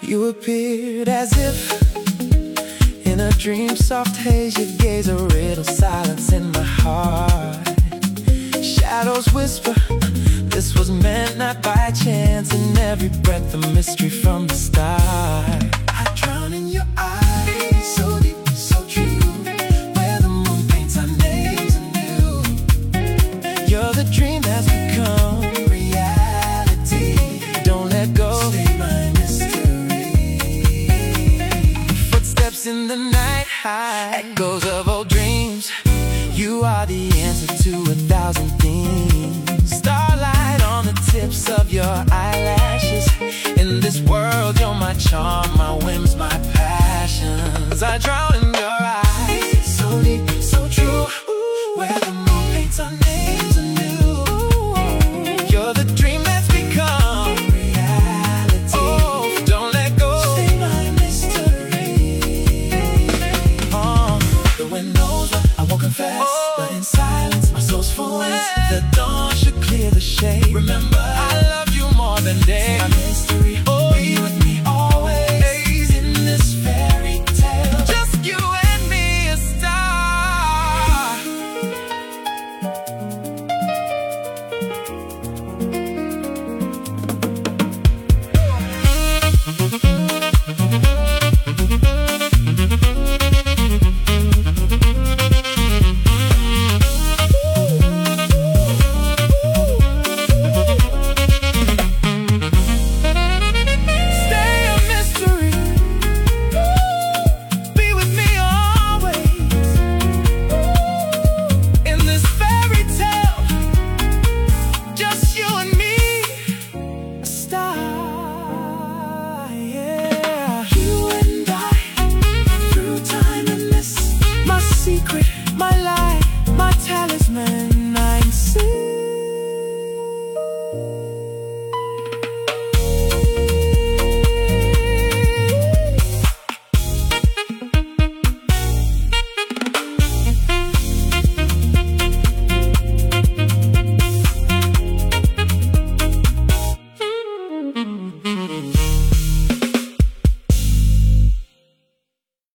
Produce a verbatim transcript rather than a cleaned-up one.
You appeared as if in a dream, soft haze, your gaze a riddle, silence in my heart. Shadows whisper, this was meant not by chance. In every breath a mystery from the start. I drown in your eyes, so deep, so true, where the moon paints our names anew. You're the dream that's become reality. Don't let go, stay my mystery. Footsteps in the night, high echoes of old dreams. You are the answer to a thousand themes. Starlight on the tips of your eyelashes. In this world, you're my charm, my whims, my passions. I drown in your eyes, so deep, so true, where the moon paints our names anew. You're the dream that's become reality. Oh, don't let go, stay my mystery. uh, The wind knows what I won't confess, oh, but in silence my soul's full. The dawn should clear the shade. Remember, I love you more than day. My mystery. Oh,